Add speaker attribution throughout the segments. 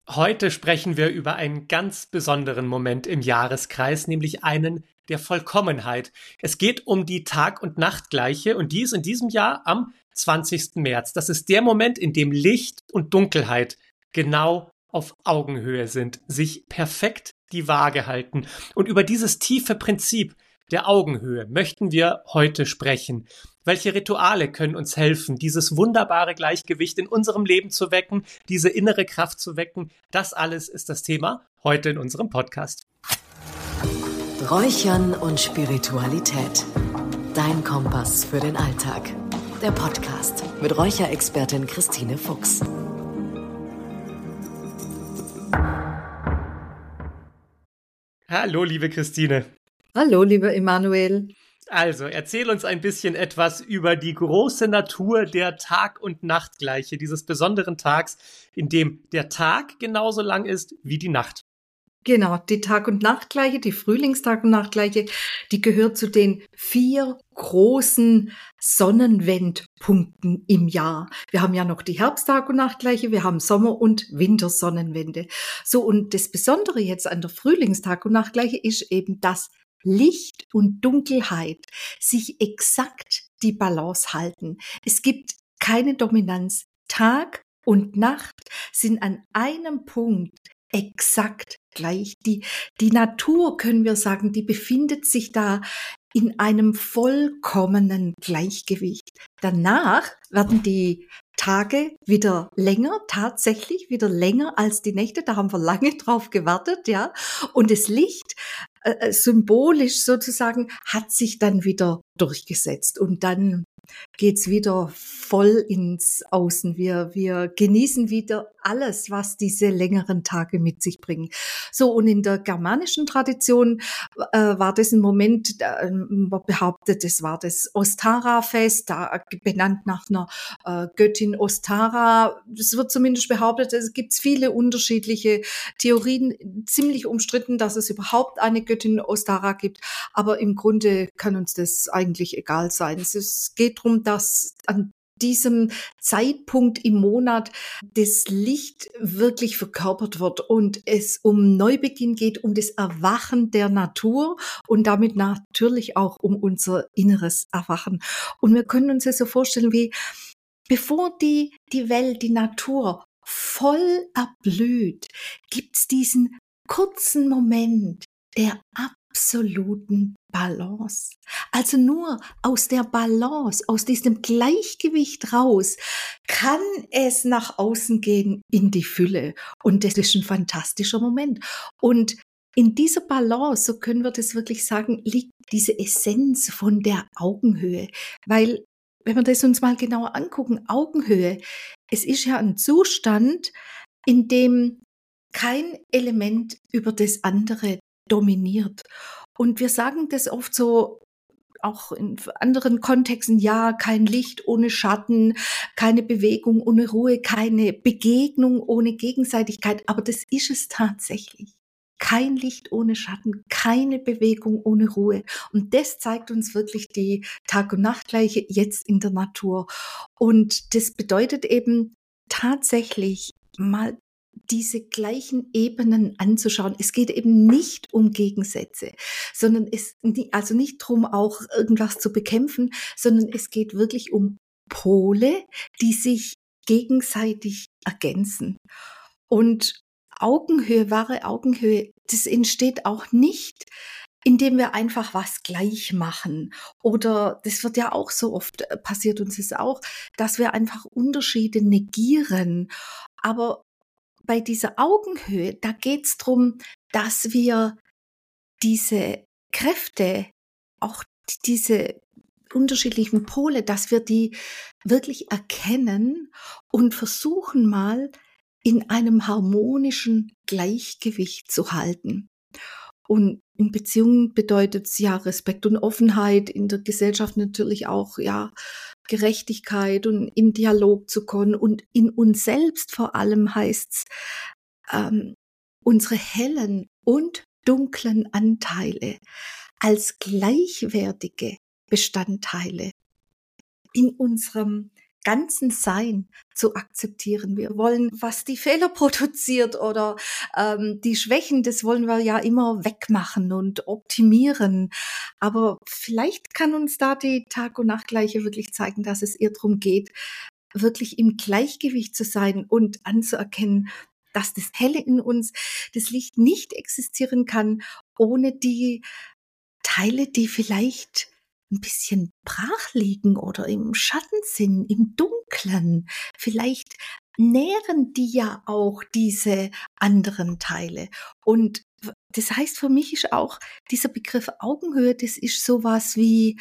Speaker 1: Heute sprechen wir über einen ganz besonderen Moment im Jahreskreis, nämlich einen der Vollkommenheit. Es geht um die Tag- und Nachtgleiche und die ist in diesem Jahr am 20. März. Das ist der Moment, in dem Licht und Dunkelheit genau auf Augenhöhe sind, sich perfekt die Waage halten. Und über dieses tiefe Prinzip der Augenhöhe möchten wir heute sprechen. Welche Rituale können uns helfen, dieses wunderbare Gleichgewicht in unserem Leben zu wecken, diese innere Kraft zu wecken? Das alles ist das Thema heute in unserem Podcast.
Speaker 2: Räuchern und Spiritualität. Dein Kompass für den Alltag. Der Podcast mit Räucherexpertin Christine Fuchs.
Speaker 1: Hallo, liebe Christine.
Speaker 3: Hallo, lieber Emanuel.
Speaker 1: Also, erzähl uns ein bisschen etwas über die große Natur der Tag- und Nachtgleiche, dieses besonderen Tags, in dem der Tag genauso lang ist wie die Nacht.
Speaker 3: Genau, die Tag- und Nachtgleiche, die Frühlingstag- und Nachtgleiche, die gehört zu den 4 großen Sonnenwendpunkten im Jahr. Wir haben ja noch die Herbsttag- und Nachtgleiche, wir haben Sommer- und Wintersonnenwende. So, und das Besondere jetzt an der Frühlingstag- und Nachtgleiche ist eben, dass Licht und Dunkelheit sich exakt die Balance halten. Es gibt keine Dominanz. Tag und Nacht sind an einem Punkt exakt gleich. Die Natur, können wir sagen, die befindet sich da in einem vollkommenen Gleichgewicht. Danach werden die Tage wieder länger, tatsächlich wieder länger als die Nächte. Da haben wir lange drauf gewartet, ja. Und das Licht, symbolisch sozusagen, hat sich dann wieder durchgesetzt. Und dann geht's wieder voll ins Außen. Wir genießen wieder alles, was diese längeren Tage mit sich bringen. So, und in der germanischen Tradition war das ein Moment, man behauptet, es war das Ostara-Fest, da benannt nach einer Göttin Ostara. Es wird zumindest behauptet, es gibt viele unterschiedliche Theorien, ziemlich umstritten, dass es überhaupt eine Göttin Ostara gibt. Aber im Grunde kann uns das eigentlich egal sein. Es geht darum, dass an diesem Zeitpunkt im Monat das Licht wirklich verkörpert wird und es um Neubeginn geht, um das Erwachen der Natur und damit natürlich auch um unser inneres Erwachen. Und wir können uns das so vorstellen, wie bevor die Welt, die Natur voll erblüht, gibt's diesen kurzen Moment der absoluten Balance. Also nur aus der Balance, aus diesem Gleichgewicht raus, kann es nach außen gehen in die Fülle. Und das ist ein fantastischer Moment. Und in dieser Balance, so können wir das wirklich sagen, liegt diese Essenz von der Augenhöhe. Weil, wenn wir das uns mal genauer angucken, Augenhöhe, es ist ja ein Zustand, in dem kein Element über das andere dominiert. Und wir sagen das oft so, auch in anderen Kontexten, ja, kein Licht ohne Schatten, keine Bewegung ohne Ruhe, keine Begegnung ohne Gegenseitigkeit. Aber das ist es tatsächlich. Kein Licht ohne Schatten, keine Bewegung ohne Ruhe. Und das zeigt uns wirklich die Tag- und Nachtgleiche jetzt in der Natur. Und das bedeutet eben tatsächlich mal diese gleichen Ebenen anzuschauen. Es geht eben nicht um Gegensätze, sondern also nicht darum, auch irgendwas zu bekämpfen, sondern es geht wirklich um Pole, die sich gegenseitig ergänzen. Und Augenhöhe, wahre Augenhöhe, das entsteht auch nicht, indem wir einfach was gleich machen. Oder das wird ja auch so oft, passiert uns es auch, dass wir einfach Unterschiede negieren. Aber bei dieser Augenhöhe, da geht's drum, dass wir diese Kräfte, auch diese unterschiedlichen Pole, dass wir die wirklich erkennen und versuchen mal in einem harmonischen Gleichgewicht zu halten. Und in Beziehungen bedeutet es ja Respekt und Offenheit, in der Gesellschaft natürlich auch ja Gerechtigkeit und in Dialog zu kommen. Und in uns selbst vor allem heißt's unsere hellen und dunklen Anteile als gleichwertige Bestandteile in unserem ganzen Sein zu akzeptieren. Wir wollen, was die Fehler produziert oder die Schwächen, das wollen wir ja immer wegmachen und optimieren. Aber vielleicht kann uns da die Tag- und Nachtgleiche wirklich zeigen, dass es eher darum geht, wirklich im Gleichgewicht zu sein und anzuerkennen, dass das Helle in uns, das Licht nicht existieren kann, ohne die Teile, die vielleicht ein bisschen brach liegen oder im Schatten sind, im Dunklen. Vielleicht nähren die ja auch diese anderen Teile. Und das heißt, für mich ist auch dieser Begriff Augenhöhe, das ist sowas wie,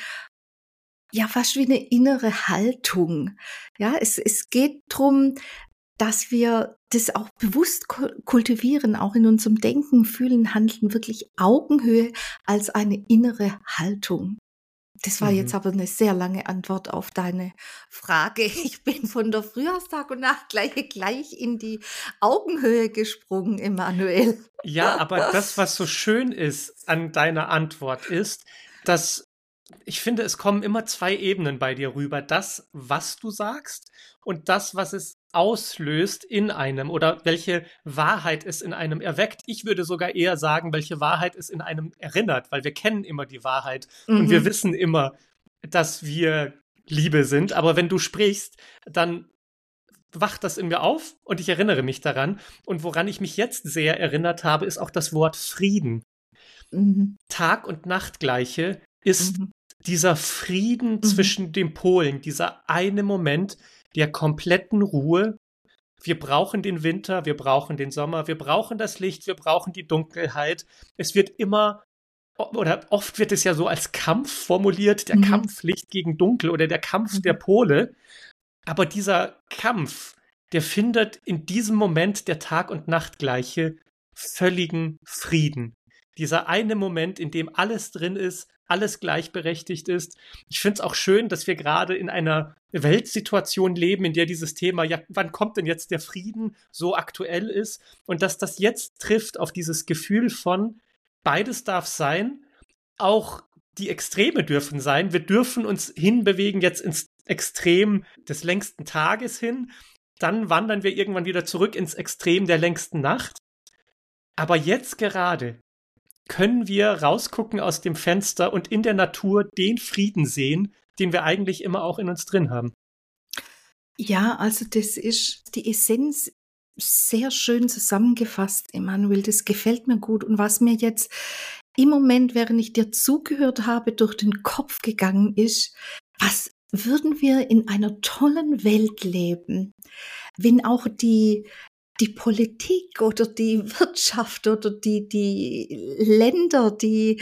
Speaker 3: ja, fast wie eine innere Haltung. Ja, es geht drum, dass wir das auch bewusst kultivieren, auch in unserem Denken, Fühlen, Handeln, wirklich Augenhöhe als eine innere Haltung. Das war jetzt aber eine sehr lange Antwort auf deine Frage. Ich bin von der Frühjahrstag- und Nachtgleiche gleich in die Augenhöhe gesprungen, Emanuel.
Speaker 1: Ja, aber das, was so schön ist an deiner Antwort, ist, dass ich finde, es kommen immer zwei Ebenen bei dir rüber. Das, was du sagst und das, was es auslöst in einem oder welche Wahrheit es in einem erweckt. Ich würde sogar eher sagen, welche Wahrheit es in einem erinnert, weil wir kennen immer die Wahrheit und wir wissen immer, dass wir Liebe sind. Aber wenn du sprichst, dann wacht das in mir auf und ich erinnere mich daran. Und woran ich mich jetzt sehr erinnert habe, ist auch das Wort Frieden. Tag- und Nachtgleiche ist dieser Frieden zwischen den Polen, dieser eine Moment der kompletten Ruhe. Wir brauchen den Winter, wir brauchen den Sommer, wir brauchen das Licht, wir brauchen die Dunkelheit. Es wird immer, oder oft wird es ja so als Kampf formuliert, der Kampf Licht gegen Dunkel oder der Kampf der Pole. Aber dieser Kampf, der findet in diesem Moment der Tag- und Nachtgleiche völligen Frieden. Dieser eine Moment, in dem alles drin ist, alles gleichberechtigt ist. Ich finde es auch schön, dass wir gerade in einer Weltsituation leben, in der dieses Thema, ja, wann kommt denn jetzt der Frieden, so aktuell ist und dass das jetzt trifft auf dieses Gefühl von, beides darf sein, auch die Extreme dürfen sein. Wir dürfen uns hinbewegen jetzt ins Extrem des längsten Tages hin. Dann wandern wir irgendwann wieder zurück ins Extrem der längsten Nacht. Aber jetzt gerade können wir rausgucken aus dem Fenster und in der Natur den Frieden sehen, den wir eigentlich immer auch in uns drin haben.
Speaker 3: Ja, also das ist die Essenz sehr schön zusammengefasst, Emanuel. Das gefällt mir gut. Und was mir jetzt im Moment, während ich dir zugehört habe, durch den Kopf gegangen ist, was würden wir in einer tollen Welt leben, wenn auch die Politik oder die Wirtschaft oder die Länder, die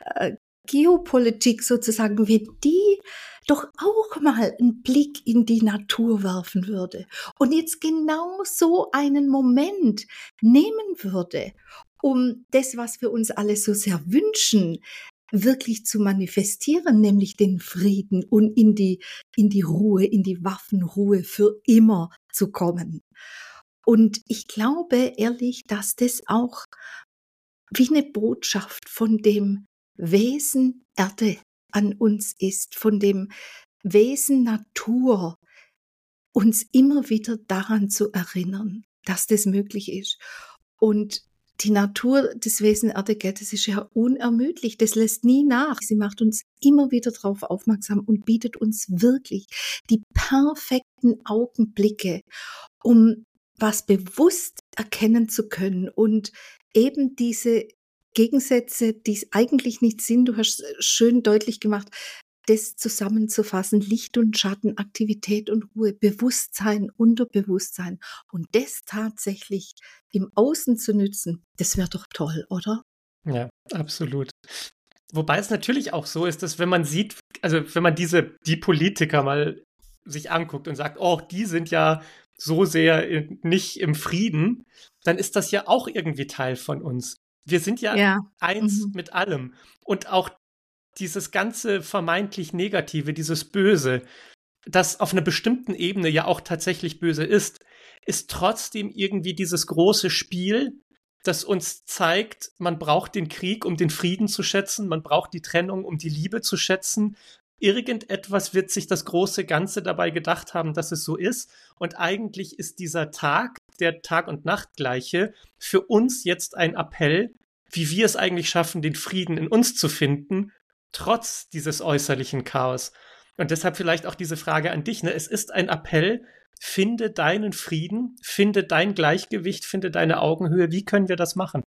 Speaker 3: Geopolitik sozusagen, wenn die doch auch mal einen Blick in die Natur werfen würde und jetzt genau so einen Moment nehmen würde, um das, was wir uns alle so sehr wünschen, wirklich zu manifestieren, nämlich den Frieden und in die Ruhe, in die Waffenruhe für immer zu kommen. Und ich glaube ehrlich, dass das auch wie eine Botschaft von dem Wesen Erde an uns ist, von dem Wesen Natur, uns immer wieder daran zu erinnern, dass das möglich ist. Und die Natur des Wesen Erde, das ist ja unermüdlich, das lässt nie nach. Sie macht uns immer wieder darauf aufmerksam und bietet uns wirklich die perfekten Augenblicke, um was bewusst erkennen zu können und eben diese Gegensätze, die es eigentlich nicht sind, du hast schön deutlich gemacht, das zusammenzufassen, Licht und Schatten, Aktivität und Ruhe, Bewusstsein, Unterbewusstsein und das tatsächlich im Außen zu nützen, das wäre doch toll, oder?
Speaker 1: Ja, absolut. Wobei es natürlich auch so ist, dass wenn man sieht, also wenn man die Politiker mal sich anguckt und sagt, oh, die sind ja so sehr nicht im Frieden, dann ist das ja auch irgendwie Teil von uns. Wir sind ja eins mit allem. Und auch dieses ganze vermeintlich Negative, dieses Böse, das auf einer bestimmten Ebene ja auch tatsächlich böse ist trotzdem irgendwie dieses große Spiel, das uns zeigt, man braucht den Krieg, um den Frieden zu schätzen, man braucht die Trennung, um die Liebe zu schätzen. irgendetwas wird sich das große Ganze dabei gedacht haben, dass es so ist. Und eigentlich ist dieser Tag, der Tag- und Nachtgleiche, für uns jetzt ein Appell, wie wir es eigentlich schaffen, den Frieden in uns zu finden, trotz dieses äußerlichen Chaos. Und deshalb vielleicht auch diese Frage an dich. Es ist ein Appell, finde deinen Frieden, finde dein Gleichgewicht, finde deine Augenhöhe. Wie können wir das machen?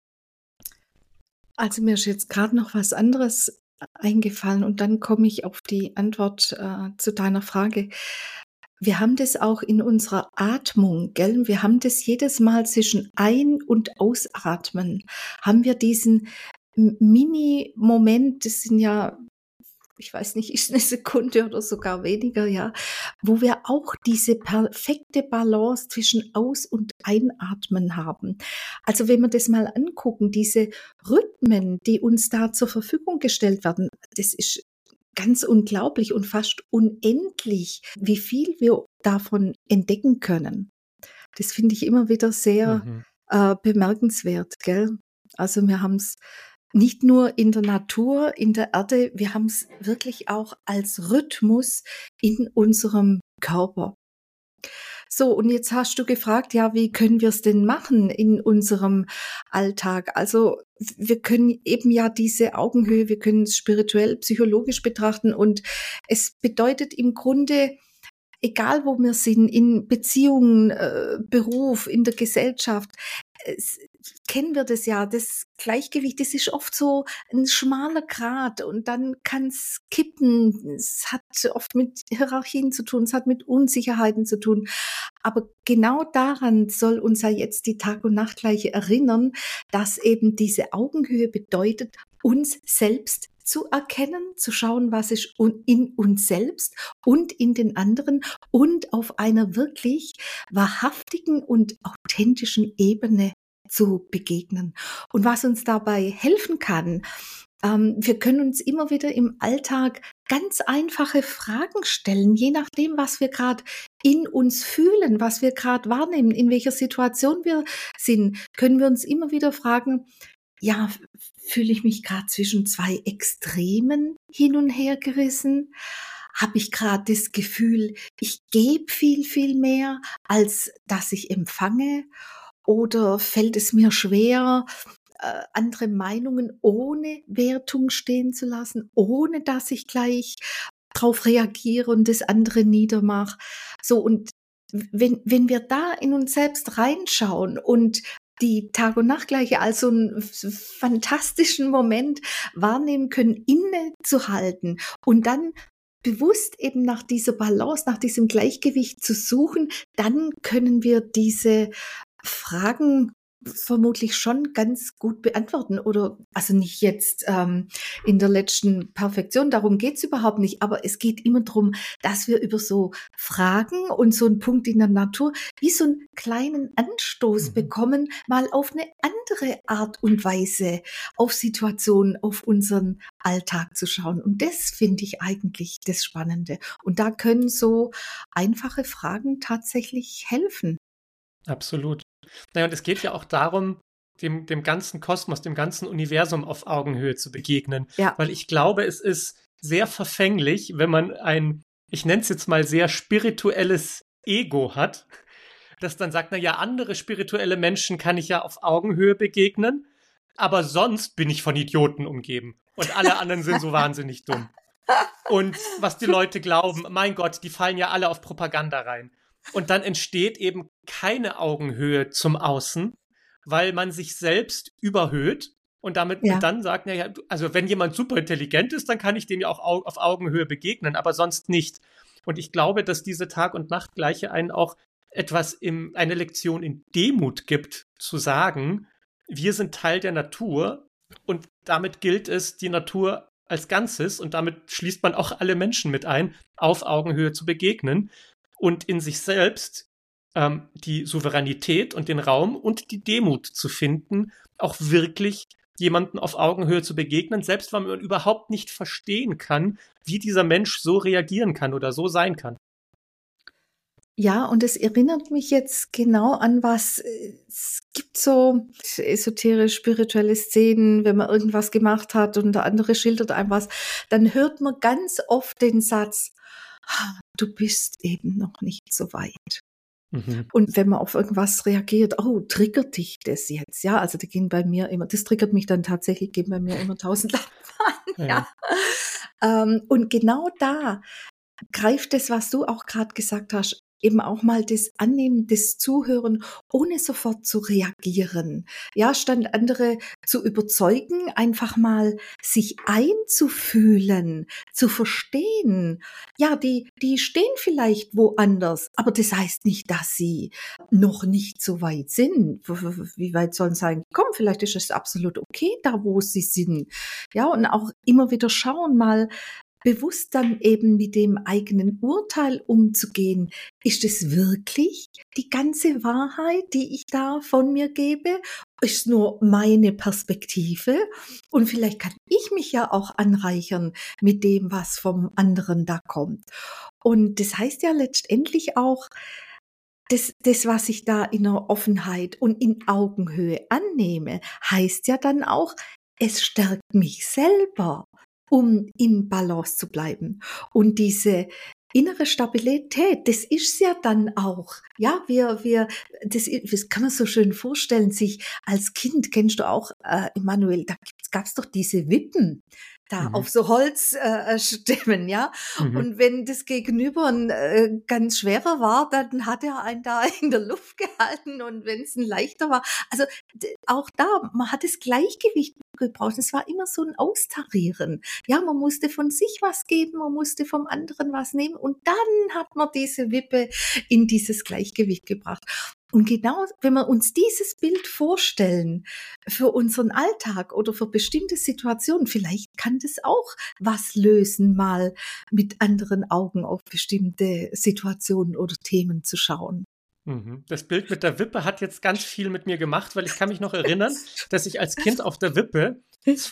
Speaker 3: Also mir ist jetzt gerade noch was anderes eingefallen und dann komme ich auf die Antwort zu deiner Frage. Wir haben das auch in unserer Atmung, gell? Wir haben das jedes Mal zwischen Ein- und Ausatmen. Haben wir diesen Mini-Moment, das sind ja, ich weiß nicht, ist eine Sekunde oder sogar weniger, ja, wo wir auch diese perfekte Balance zwischen Aus- und Einatmen haben. Also wenn wir das mal angucken, diese Rhythmen, die uns da zur Verfügung gestellt werden, das ist ganz unglaublich und fast unendlich, wie viel wir davon entdecken können. Das finde ich immer wieder sehr bemerkenswert, gell? Also wir haben es nicht nur in der Natur, in der Erde, wir haben es wirklich auch als Rhythmus in unserem Körper. So, und jetzt hast du gefragt, ja, wie können wir es denn machen in unserem Alltag? Also wir können eben ja diese Augenhöhe, wir können es spirituell, psychologisch betrachten und es bedeutet im Grunde, egal wo wir sind, in Beziehungen, Beruf, in der Gesellschaft, kennen wir das ja, das Gleichgewicht, das ist oft so ein schmaler Grat und dann kann es kippen. Es hat oft mit Hierarchien zu tun, es hat mit Unsicherheiten zu tun. Aber genau daran soll uns ja jetzt die Tag- und Nachtgleiche erinnern, dass eben diese Augenhöhe bedeutet, uns selbst zu erkennen, zu schauen, was ist in uns selbst und in den anderen und auf einer wirklich wahrhaftigen und authentischen Ebene zu begegnen. Und was uns dabei helfen kann, wir können uns immer wieder im Alltag ganz einfache Fragen stellen, je nachdem, was wir gerade in uns fühlen, was wir gerade wahrnehmen, in welcher Situation wir sind, können wir uns immer wieder fragen, ja, fühle ich mich gerade zwischen zwei Extremen hin und her gerissen? Habe ich gerade das Gefühl, ich gebe viel, viel mehr, als dass ich empfange? Oder fällt es mir schwer, andere Meinungen ohne Wertung stehen zu lassen, ohne dass ich gleich drauf reagiere und das andere niedermache? So, und wenn wir da in uns selbst reinschauen und die Tag- und Nachtgleiche als so einen fantastischen Moment wahrnehmen können, innezuhalten und dann bewusst eben nach dieser Balance, nach diesem Gleichgewicht zu suchen, dann können wir diese Fragen vermutlich schon ganz gut beantworten oder also nicht jetzt in der letzten Perfektion, darum geht's überhaupt nicht, aber es geht immer darum, dass wir über so Fragen und so einen Punkt in der Natur wie so einen kleinen Anstoß bekommen, mal auf eine andere Art und Weise auf Situationen, auf unseren Alltag zu schauen. Und das finde ich eigentlich das Spannende. Und da können so einfache Fragen tatsächlich helfen.
Speaker 1: Absolut. Naja, und es geht ja auch darum, dem ganzen Kosmos, dem ganzen Universum auf Augenhöhe zu begegnen.
Speaker 3: Ja.
Speaker 1: Weil ich glaube, es ist sehr verfänglich, wenn man ich nenne es jetzt mal sehr spirituelles Ego hat, das dann sagt, na ja, andere spirituelle Menschen kann ich ja auf Augenhöhe begegnen, aber sonst bin ich von Idioten umgeben. Und alle anderen sind so wahnsinnig dumm. Und was die Leute glauben, mein Gott, die fallen ja alle auf Propaganda rein. Und dann entsteht eben keine Augenhöhe zum Außen, weil man sich selbst überhöht und damit und dann sagt, naja, also wenn jemand super intelligent ist, dann kann ich dem ja auch auf Augenhöhe begegnen, aber sonst nicht. Und ich glaube, dass diese Tag- und Nachtgleiche einen auch eine Lektion in Demut gibt, zu sagen, wir sind Teil der Natur und damit gilt es, die Natur als Ganzes, und damit schließt man auch alle Menschen mit ein, auf Augenhöhe zu begegnen und in sich selbst die Souveränität und den Raum und die Demut zu finden, auch wirklich jemanden auf Augenhöhe zu begegnen, selbst wenn man überhaupt nicht verstehen kann, wie dieser Mensch so reagieren kann oder so sein kann.
Speaker 3: Ja, und es erinnert mich jetzt genau an was, es gibt so esoterisch spirituelle Szenen, wenn man irgendwas gemacht hat und der andere schildert einem was, dann hört man ganz oft den Satz: „Du bist eben noch nicht so weit.“
Speaker 1: Mhm.
Speaker 3: Und wenn man auf irgendwas reagiert: „Oh, triggert dich das jetzt?“ Ja, also, da gehen bei mir immer das triggert mich dann tatsächlich, gehen bei mir immer 1000 Lampen an,
Speaker 1: Ja.
Speaker 3: ja. Und genau da greift das, was du auch gerade gesagt hast, eben auch mal das Annehmen, das Zuhören, ohne sofort zu reagieren. Ja, statt andere zu überzeugen, einfach mal sich einzufühlen, zu verstehen. Ja, die stehen vielleicht woanders, aber das heißt nicht, dass sie noch nicht so weit sind. Wie weit sollen sie sein? Komm, vielleicht ist es absolut okay, da wo sie sind. Ja, und auch immer wieder schauen, mal bewusst dann eben mit dem eigenen Urteil umzugehen. Ist es wirklich die ganze Wahrheit, die ich da von mir gebe? Ist nur meine Perspektive? Und vielleicht kann ich mich ja auch anreichern mit dem, was vom anderen da kommt. Und das heißt ja letztendlich auch, das, was ich da in der Offenheit und in Augenhöhe annehme, heißt ja dann auch, es stärkt mich selber, um in Balance zu bleiben. Und diese innere Stabilität, das ist ja dann auch, ja, das kann man so schön vorstellen, sich als Kind, kennst du auch, Emanuel, da gab's doch diese Wippen da
Speaker 1: Mhm.
Speaker 3: auf so Holzstämmen, ja.
Speaker 1: Mhm.
Speaker 3: Und wenn das Gegenüber ein ganz schwerer war, dann hat er einen da in der Luft gehalten und wenn es ein leichter war, also auch da, man hat das Gleichgewicht gebraucht. Es war immer so ein Austarieren. Ja, man musste von sich was geben, man musste vom anderen was nehmen und dann hat man diese Wippe in dieses Gleichgewicht gebracht. Und genau, wenn wir uns dieses Bild vorstellen für unseren Alltag oder für bestimmte Situationen, vielleicht kann das auch was lösen, mal mit anderen Augen auf bestimmte Situationen oder Themen zu schauen.
Speaker 1: Mhm. Das Bild mit der Wippe hat jetzt ganz viel mit mir gemacht, weil ich kann mich noch erinnern, dass ich als Kind auf der Wippe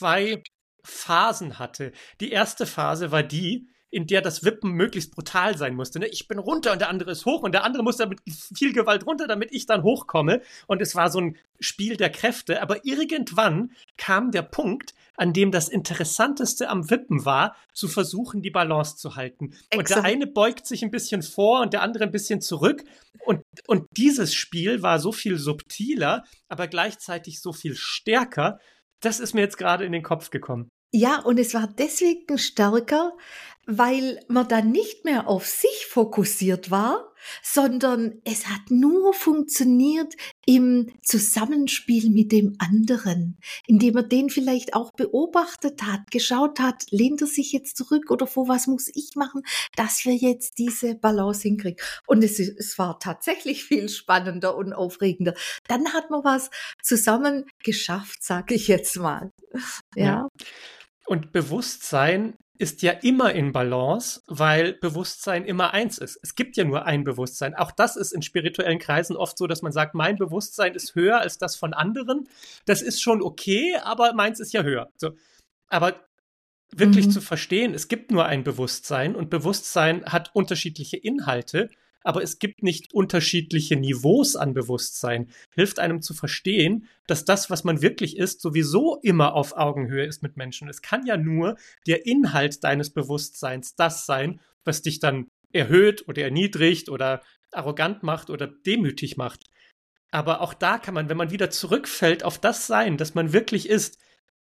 Speaker 1: 2 Phasen hatte. Die erste Phase war die, in der das Wippen möglichst brutal sein musste. Ne? Ich bin runter und der andere ist hoch und der andere muss damit viel Gewalt runter, damit ich dann hochkomme. Und es war so ein Spiel der Kräfte. Aber irgendwann kam der Punkt, an dem das Interessanteste am Wippen war, zu versuchen, die Balance zu halten. Und der
Speaker 3: Exakt.
Speaker 1: eine beugt sich ein bisschen vor und der andere ein bisschen zurück. Und dieses Spiel war so viel subtiler, aber gleichzeitig so viel stärker. Das ist mir jetzt gerade in den Kopf gekommen.
Speaker 3: Ja, und es war deswegen stärker, weil man dann nicht mehr auf sich fokussiert war, sondern es hat nur funktioniert im Zusammenspiel mit dem anderen, indem man den vielleicht auch beobachtet hat, geschaut hat, lehnt er sich jetzt zurück oder vor was muss ich machen, dass wir jetzt diese Balance hinkriegen. Und es war tatsächlich viel spannender und aufregender. Dann hat man was zusammen geschafft, sage ich jetzt mal.
Speaker 1: Ja.
Speaker 3: Ja.
Speaker 1: Und Bewusstsein ist ja immer in Balance, weil Bewusstsein immer eins ist. Es gibt ja nur ein Bewusstsein. Auch das ist in spirituellen Kreisen oft so, dass man sagt, mein Bewusstsein ist höher als das von anderen. Das ist schon okay, aber meins ist ja höher. So. Aber wirklich zu
Speaker 3: Mhm.
Speaker 1: verstehen, es gibt nur ein Bewusstsein und Bewusstsein hat unterschiedliche Inhalte, aber es gibt nicht unterschiedliche Niveaus an Bewusstsein. Hilft einem zu verstehen, dass das, was man wirklich ist, sowieso immer auf Augenhöhe ist mit Menschen. Es kann ja nur der Inhalt deines Bewusstseins das sein, was dich dann erhöht oder erniedrigt oder arrogant macht oder demütig macht. Aber auch da kann man, wenn man wieder zurückfällt auf das Sein, das man wirklich ist,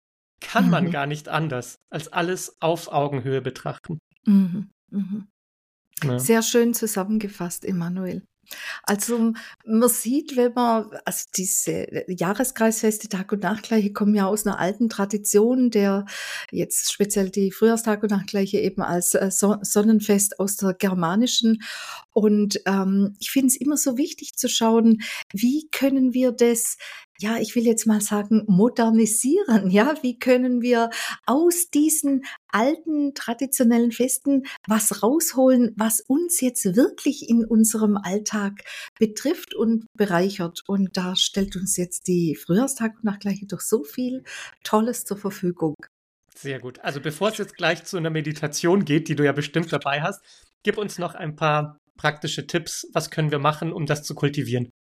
Speaker 1: kann man
Speaker 3: Mhm.
Speaker 1: gar nicht anders, als alles auf Augenhöhe betrachten.
Speaker 3: Mhm. Mhm.
Speaker 1: Ja.
Speaker 3: Sehr schön zusammengefasst, Emanuel. Also man sieht, wenn man, also diese Jahreskreisfeste, Tag- und Nachtgleiche kommen ja aus einer alten Tradition, der jetzt speziell die Frühjahrstag- und Nachtgleiche eben als Sonnenfest aus der germanischen. Und ich finde es immer so wichtig zu schauen, wie können wir das, ja, ich will jetzt mal sagen, modernisieren, ja, wie können wir aus diesen alten traditionellen Festen was rausholen, was uns jetzt wirklich in unserem Alltag betrifft und bereichert. Und da stellt uns jetzt die Frühjahrstag- und Nachtgleiche doch so viel Tolles zur Verfügung.
Speaker 1: Sehr gut. Also bevor es jetzt gleich zu einer Meditation geht, die du ja bestimmt dabei hast, gib uns noch ein paar praktische Tipps? Was können wir machen, um das zu kultivieren?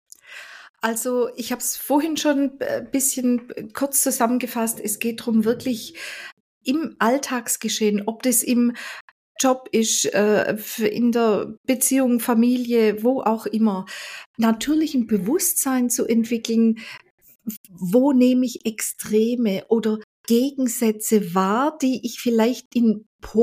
Speaker 3: Also ich habe es vorhin schon ein bisschen kurz zusammengefasst. Es geht darum, wirklich im Alltagsgeschehen, ob das im Job ist, in der Beziehung, Familie, wo auch immer, natürlich ein Bewusstsein zu entwickeln, wo nehme ich Extreme oder Gegensätze wahr, die ich vielleicht in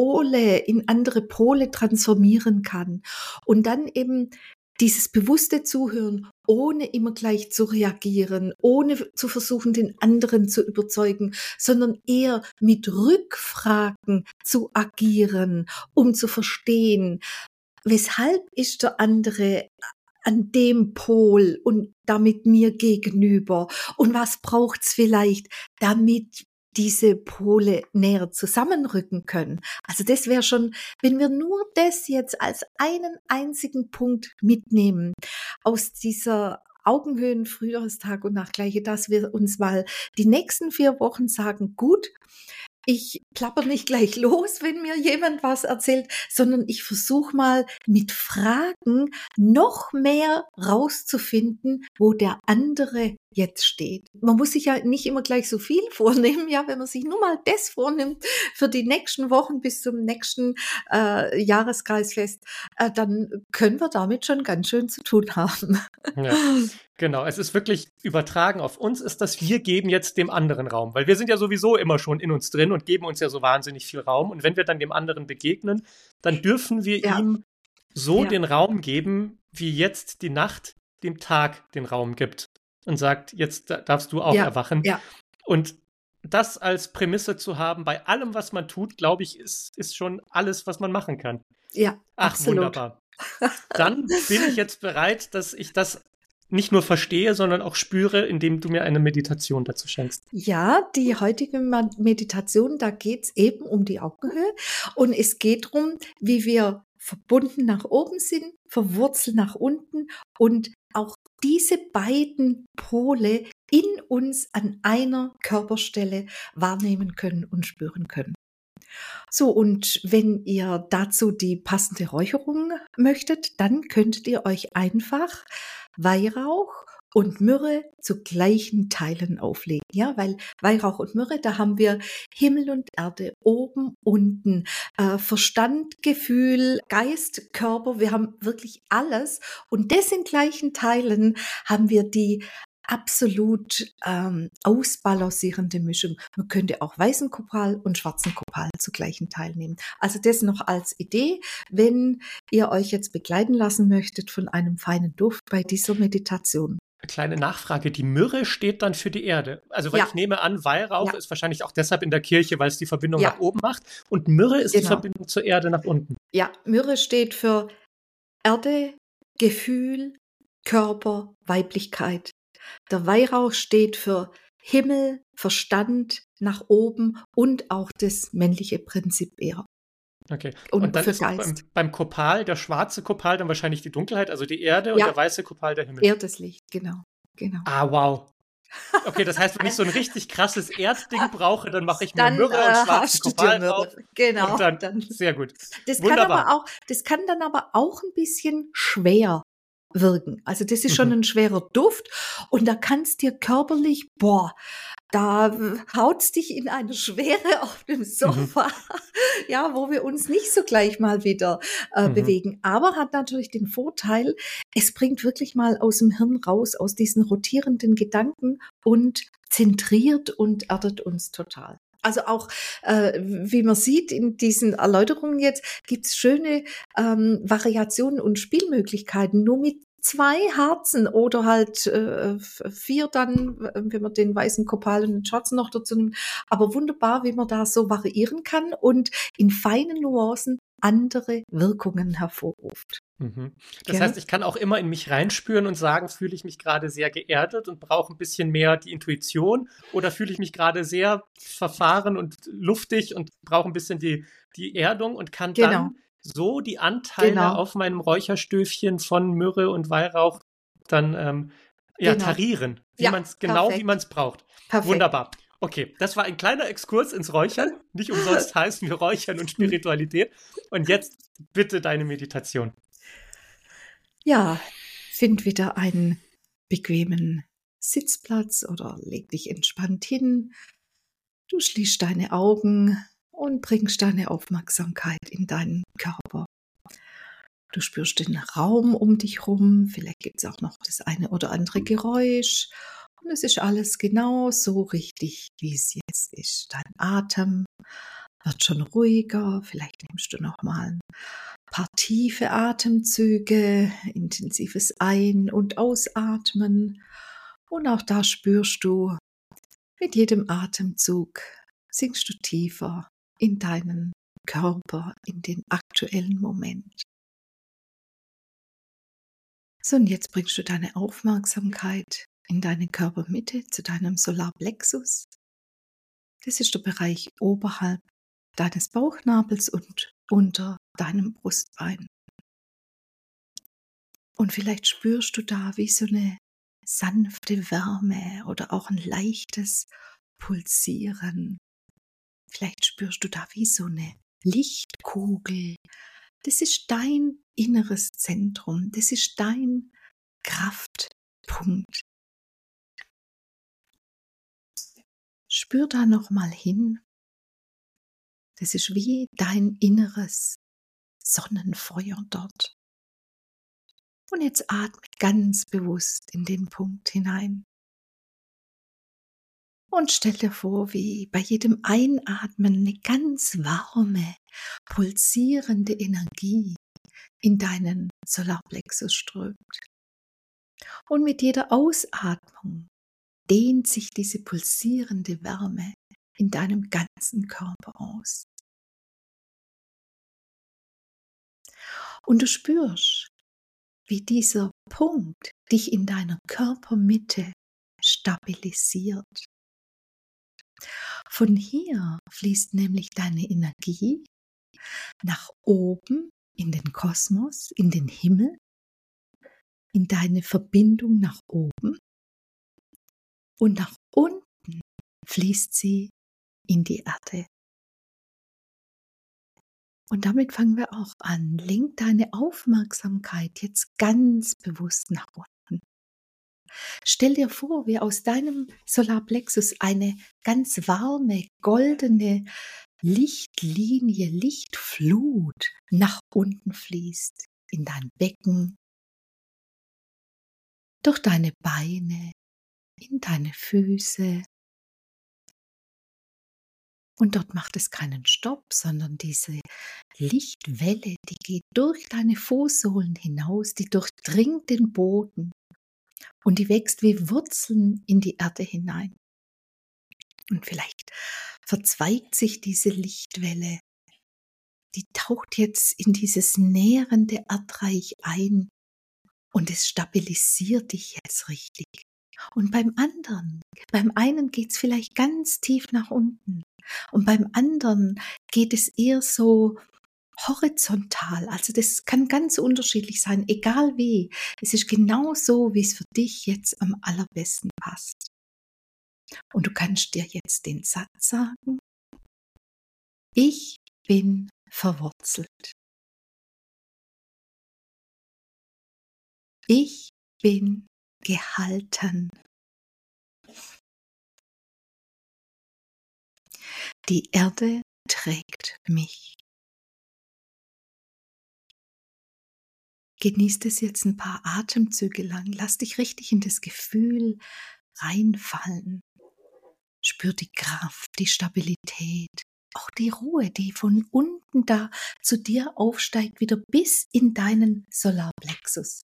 Speaker 3: andere Pole transformieren kann. Und dann eben dieses bewusste Zuhören, ohne immer gleich zu reagieren, ohne zu versuchen, den anderen zu überzeugen, sondern eher mit Rückfragen zu agieren, um zu verstehen, weshalb ist der andere an dem Pol und damit mir gegenüber und was braucht's vielleicht, damit diese Pole näher zusammenrücken können. Also das wäre schon, wenn wir nur das jetzt als einen einzigen Punkt mitnehmen aus dieser Augenhöhen, Frühjahrstag und Nachgleiche, dass wir uns mal die nächsten 4 Wochen sagen, gut, ich plapper nicht gleich los, wenn mir jemand was erzählt, sondern ich versuche mal mit Fragen noch mehr rauszufinden, wo der andere jetzt steht. Man muss sich ja nicht immer gleich so viel vornehmen, ja, wenn man sich nur mal das vornimmt für die nächsten Wochen bis zum nächsten Jahreskreisfest, dann können wir damit schon ganz schön zu tun haben.
Speaker 1: Ja, genau. Es ist wirklich übertragen auf uns, ist das, wir geben jetzt dem anderen Raum, weil wir sind ja sowieso immer schon in uns drin und geben uns ja so wahnsinnig viel Raum. Und wenn wir dann dem anderen begegnen, dann dürfen wir ihm so den Raum geben, wie jetzt die Nacht dem Tag den Raum gibt und sagt, jetzt darfst du auch erwachen. Ja. Und das als Prämisse zu haben bei allem, was man tut, glaube ich, ist schon alles, was man machen kann.
Speaker 3: Ja,
Speaker 1: ach,
Speaker 3: absolut.
Speaker 1: Wunderbar. Dann bin ich jetzt bereit, dass ich das nicht nur verstehe, sondern auch spüre, indem du mir eine Meditation dazu schenkst.
Speaker 3: Ja, die heutige Meditation, da geht's eben um die Augenhöhe und es geht darum, wie wir verbunden nach oben sind, verwurzelt nach unten und auch diese beiden Pole in uns an einer Körperstelle wahrnehmen können und spüren können. So, und wenn ihr dazu die passende Räucherung möchtet, dann könntet ihr euch einfach Weihrauch und Myrrhe zu gleichen Teilen auflegen. Ja, weil Weihrauch und Myrrhe, da haben wir Himmel und Erde, oben, unten, Verstand, Gefühl, Geist, Körper, wir haben wirklich alles. Und das in gleichen Teilen haben wir die absolut ausbalancierende Mischung. Man könnte auch weißen Kopal und schwarzen Kopal zu gleichen Teilen nehmen. Also das noch als Idee, wenn ihr euch jetzt begleiten lassen möchtet von einem feinen Duft bei dieser Meditation.
Speaker 1: Kleine Nachfrage, die Myrrhe steht dann für die Erde. Also weil ich nehme an, Weihrauch ist wahrscheinlich auch deshalb in der Kirche, weil es die Verbindung nach oben macht und Myrrhe ist die Verbindung zur Erde nach unten.
Speaker 3: Ja, Myrrhe steht für Erde, Gefühl, Körper, Weiblichkeit. Der Weihrauch steht für Himmel, Verstand nach oben und auch das männliche Prinzip eher.
Speaker 1: Okay. Und dann für ist Geist. Beim Kopal, der schwarze Kopal, dann wahrscheinlich die Dunkelheit, also die Erde und der weiße Kopal der Himmel.
Speaker 3: Erdes Licht, genau.
Speaker 1: Ah, wow. Okay, das heißt, wenn ich so ein richtig krasses Erdding brauche, dann mache ich mir Myrrhe und schwarzen Kopal drauf.
Speaker 3: Genau.
Speaker 1: Und dann, sehr gut.
Speaker 3: Das kann dann aber auch ein bisschen schwer wirken. Also das ist schon ein schwerer Duft und da kannst dir körperlich, da haut's dich in eine Schwere auf dem Sofa, ja, wo wir uns nicht so gleich mal wieder bewegen. Aber hat natürlich den Vorteil, es bringt wirklich mal aus dem Hirn raus, aus diesen rotierenden Gedanken und zentriert und erdet uns total. Also auch, wie man sieht in diesen Erläuterungen jetzt, gibt's schöne Variationen und Spielmöglichkeiten, nur mit 2 Herzen oder halt 4 dann, wenn man den weißen Kopal und den schwarzen noch dazu nimmt. Aber wunderbar, wie man da so variieren kann und in feinen Nuancen andere Wirkungen hervorruft.
Speaker 1: Das heißt, ich kann auch immer in mich reinspüren und sagen, fühle ich mich gerade sehr geerdet und brauche ein bisschen mehr die Intuition oder fühle ich mich gerade sehr verfahren und luftig und brauche ein bisschen die Erdung und kann dann so die Anteile auf meinem Räucherstöfchen von Myrrhe und Weihrauch dann tarieren, wie man es braucht. Perfekt. Wunderbar. Okay, das war ein kleiner Exkurs ins Räuchern. Nicht umsonst heißen wir Räuchern und Spiritualität. Und jetzt bitte deine Meditation.
Speaker 3: Ja, find wieder einen bequemen Sitzplatz oder leg dich entspannt hin. Du schließt deine Augen und bringst deine Aufmerksamkeit in deinen Körper. Du spürst den Raum um dich rum, vielleicht gibt es auch noch das eine oder andere Geräusch. Und es ist alles genau so richtig, wie es jetzt ist. Dein Atem wird schon ruhiger, vielleicht nimmst du noch mal ein paar tiefe Atemzüge, intensives Ein- und Ausatmen. Und auch da spürst du, mit jedem Atemzug sinkst du tiefer in deinen Körper, in den aktuellen Moment. So, und jetzt bringst du deine Aufmerksamkeit in deine Körpermitte zu deinem Solarplexus. Das ist der Bereich oberhalb deines Bauchnabels und unter deinem Brustbein. Und vielleicht spürst du da wie so eine sanfte Wärme oder auch ein leichtes Pulsieren. Vielleicht spürst du da wie so eine Lichtkugel. Das ist dein inneres Zentrum. Das ist dein Kraftpunkt. Spür da nochmal hin. Das ist wie dein inneres Sonnenfeuer dort. Und jetzt atme ganz bewusst in den Punkt hinein. Und stell dir vor, wie bei jedem Einatmen eine ganz warme, pulsierende Energie in deinen Solarplexus strömt. Und mit jeder Ausatmung dehnt sich diese pulsierende Wärme in deinem ganzen Körper aus. Und du spürst, wie dieser Punkt dich in deiner Körpermitte stabilisiert. Von hier fließt nämlich deine Energie nach oben in den Kosmos, in den Himmel, in deine Verbindung nach oben und nach unten fließt sie in die Erde. Und damit fangen wir auch an. Lenk deine Aufmerksamkeit jetzt ganz bewusst nach unten. Stell dir vor, wie aus deinem Solarplexus eine ganz warme, goldene Lichtlinie, Lichtflut nach unten fließt. In dein Becken, durch deine Beine, in deine Füße. Und dort macht es keinen Stopp, sondern diese Lichtwelle, die geht durch deine Fußsohlen hinaus, die durchdringt den Boden und die wächst wie Wurzeln in die Erde hinein. Und vielleicht verzweigt sich diese Lichtwelle, die taucht jetzt in dieses nährende Erdreich ein und es stabilisiert dich jetzt richtig. Und beim einen geht es vielleicht ganz tief nach unten und beim anderen geht es eher so horizontal. Also das kann ganz unterschiedlich sein, egal wie. Es ist genau so, wie es für dich jetzt am allerbesten passt. Und du kannst dir jetzt den Satz sagen: Ich bin verwurzelt. Ich bin gehalten. Die Erde trägt mich. Genieß es jetzt ein paar Atemzüge lang. Lass dich richtig in das Gefühl reinfallen. Spür die Kraft, die Stabilität, auch die Ruhe, die von unten da zu dir aufsteigt, wieder bis in deinen Solarplexus.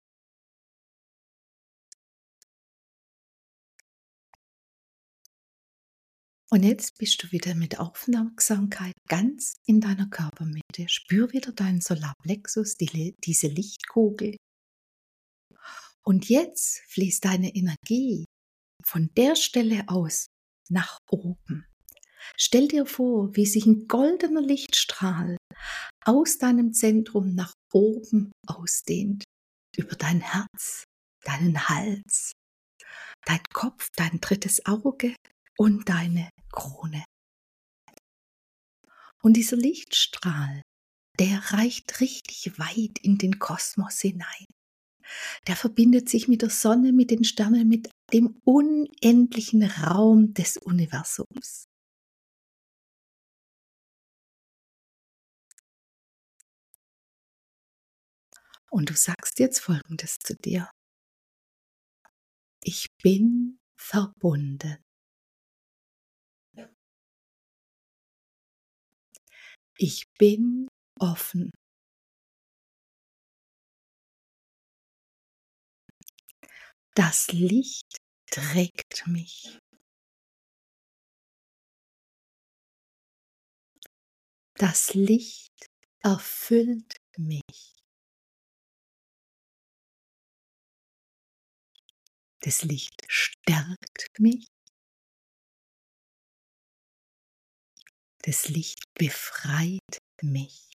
Speaker 3: Und jetzt bist du wieder mit Aufmerksamkeit ganz in deiner Körpermitte. Spür wieder deinen Solarplexus, diese Lichtkugel. Und jetzt fließt deine Energie von der Stelle aus nach oben. Stell dir vor, wie sich ein goldener Lichtstrahl aus deinem Zentrum nach oben ausdehnt, über dein Herz, deinen Hals, dein Kopf, dein drittes Auge und deine Krone. Und dieser Lichtstrahl, der reicht richtig weit in den Kosmos hinein. der verbindet sich mit der Sonne, mit den Sternen, mit dem unendlichen Raum des Universums. Und du sagst jetzt Folgendes zu dir. Ich bin verbunden. Ich bin offen. Das Licht trägt mich. Das Licht erfüllt mich. Das Licht stärkt mich. Das Licht befreit mich.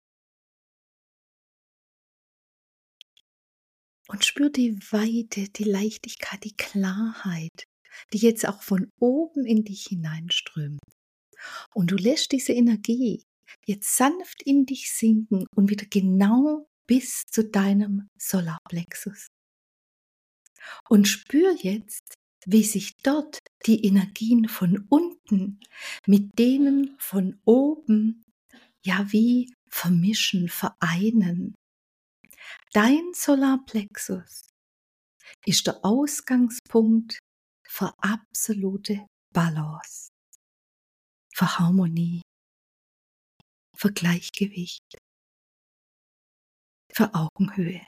Speaker 3: Und spür die Weite, die Leichtigkeit, die Klarheit, die jetzt auch von oben in dich hineinströmt. Und du lässt diese Energie jetzt sanft in dich sinken und wieder genau bis zu deinem Solarplexus. Und spür jetzt, wie sich dort die Energien von unten mit denen von oben ja wie vermischen, vereinen. Dein Solarplexus ist der Ausgangspunkt für absolute Balance, für Harmonie, für Gleichgewicht, für Augenhöhe.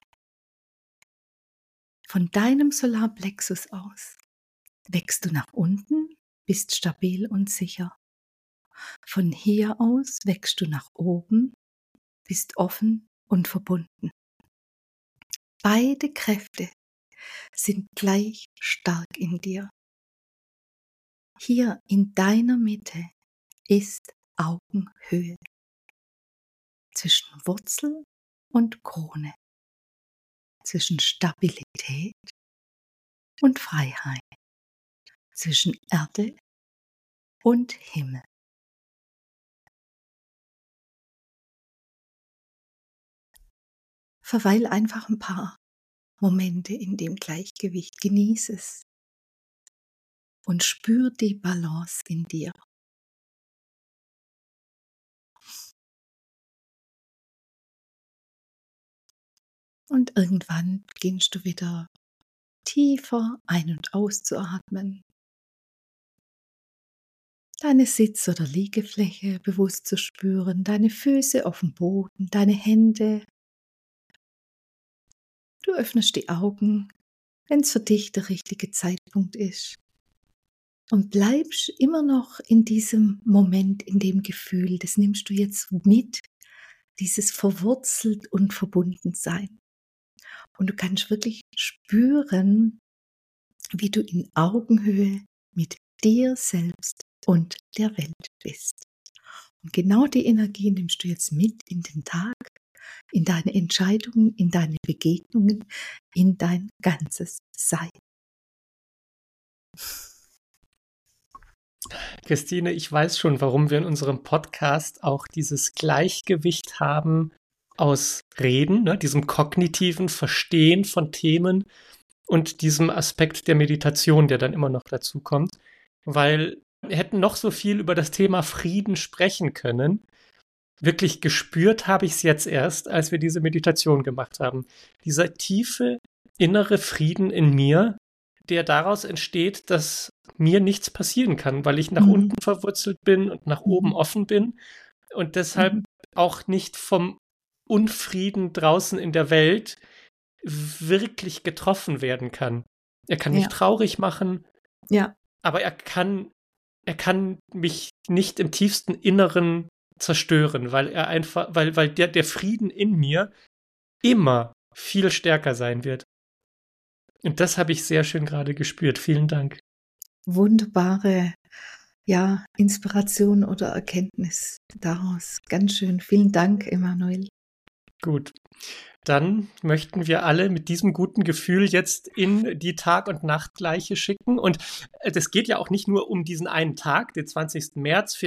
Speaker 3: Von deinem Solarplexus aus wächst du nach unten, bist stabil und sicher. Von hier aus wächst du nach oben, bist offen und verbunden. Beide Kräfte sind gleich stark in dir. Hier in deiner Mitte ist Augenhöhe zwischen Wurzel und Krone, zwischen Stabilität und Freiheit, zwischen Erde und Himmel. Verweil einfach ein paar Momente in dem Gleichgewicht, genieß es und spür die Balance in dir. Und irgendwann beginnst du wieder tiefer ein- und auszuatmen. Deine Sitz- oder Liegefläche bewusst zu spüren, deine Füße auf dem Boden, deine Hände. Du öffnest die Augen, wenn es für dich der richtige Zeitpunkt ist. Und bleibst immer noch in diesem Moment, in dem Gefühl, das nimmst du jetzt mit, dieses verwurzelt und verbunden sein. Und du kannst wirklich spüren, wie du in Augenhöhe mit dir selbst und der Welt bist. Und genau die Energie nimmst du jetzt mit in den Tag, in deine Entscheidungen, in deine Begegnungen, in dein ganzes Sein.
Speaker 1: Christine, ich weiß schon, warum wir in unserem Podcast auch dieses Gleichgewicht haben aus Reden, ne, diesem kognitiven Verstehen von Themen und diesem Aspekt der Meditation, der dann immer noch dazu kommt, weil wir hätten noch so viel über das Thema Frieden sprechen können. Wirklich gespürt habe ich es jetzt erst, als wir diese Meditation gemacht haben. Dieser tiefe innere Frieden in mir, der daraus entsteht, dass mir nichts passieren kann, weil ich nach unten verwurzelt bin und nach oben offen bin und deshalb auch nicht vom Unfrieden draußen in der Welt wirklich getroffen werden kann. Er kann mich traurig machen, aber er kann mich nicht im tiefsten Inneren zerstören, weil er einfach, weil der Frieden in mir immer viel stärker sein wird. Und das habe ich sehr schön gerade gespürt. Vielen Dank.
Speaker 3: Wunderbare, Inspiration oder Erkenntnis daraus. Ganz schön. Vielen Dank, Emanuel.
Speaker 1: Gut. Dann möchten wir alle mit diesem guten Gefühl jetzt in die Tag- und Nachtgleiche schicken. Und das geht ja auch nicht nur um diesen einen Tag, den 20. März. Vielleicht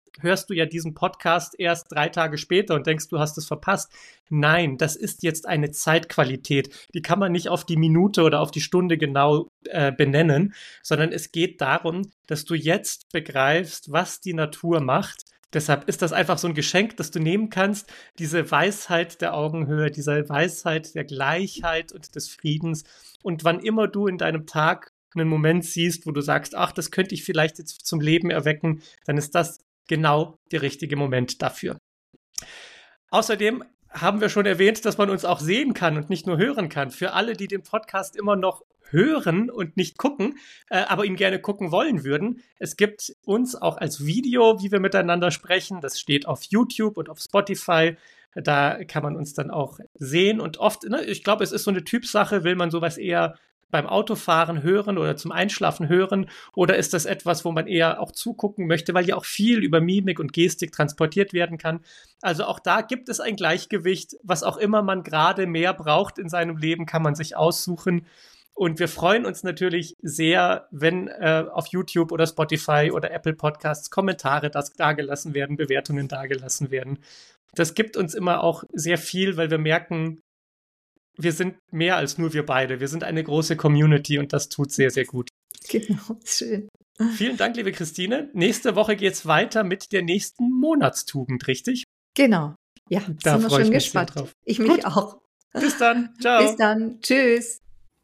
Speaker 1: hörst du ja diesen Podcast erst 3 Tage später und denkst, du hast es verpasst. Nein, das ist jetzt eine Zeitqualität. Die kann man nicht auf die Minute oder auf die Stunde genau benennen, sondern es geht darum, dass du jetzt begreifst, was die Natur macht. Deshalb ist das einfach so ein Geschenk, das du nehmen kannst, diese Weisheit der Augenhöhe, diese Weisheit der Gleichheit und des Friedens. Und wann immer du in deinem Tag einen Moment siehst, wo du sagst, ach, das könnte ich vielleicht jetzt zum Leben erwecken, dann ist das genau der richtige Moment dafür. Außerdem haben wir schon erwähnt, dass man uns auch sehen kann und nicht nur hören kann. Für alle, die den Podcast immer noch hören und nicht gucken, aber ihn gerne gucken wollen würden. Es gibt uns auch als Video, wie wir miteinander sprechen. Das steht auf YouTube und auf Spotify. Da kann man uns dann auch sehen. Und oft, ich glaube, es ist so eine Typsache, will man sowas eher beim Autofahren hören oder zum Einschlafen hören? Oder ist das etwas, wo man eher auch zugucken möchte, weil ja auch viel über Mimik und Gestik transportiert werden kann? Also auch da gibt es ein Gleichgewicht. Was auch immer man gerade mehr braucht in seinem Leben, kann man sich aussuchen. Und wir freuen uns natürlich sehr, wenn auf YouTube oder Spotify oder Apple Podcasts Kommentare dagelassen werden, Bewertungen dagelassen werden. Das gibt uns immer auch sehr viel, weil wir merken, wir sind mehr als nur wir beide. Wir sind eine große Community und das tut sehr, sehr gut.
Speaker 3: Genau, schön.
Speaker 1: Vielen Dank, liebe Christine. Nächste Woche geht's weiter mit der nächsten Monatstugend, richtig?
Speaker 3: Genau. Ja,
Speaker 1: da
Speaker 3: sind wir schon gespannt.
Speaker 1: Drauf.
Speaker 3: Ich mich auch.
Speaker 1: Bis dann. Ciao.
Speaker 3: Bis dann. Tschüss.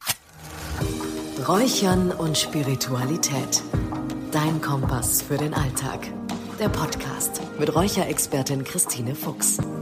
Speaker 2: Räuchern und Spiritualität. Dein Kompass für den Alltag. Der Podcast mit Räucherexpertin Christine Fuchs.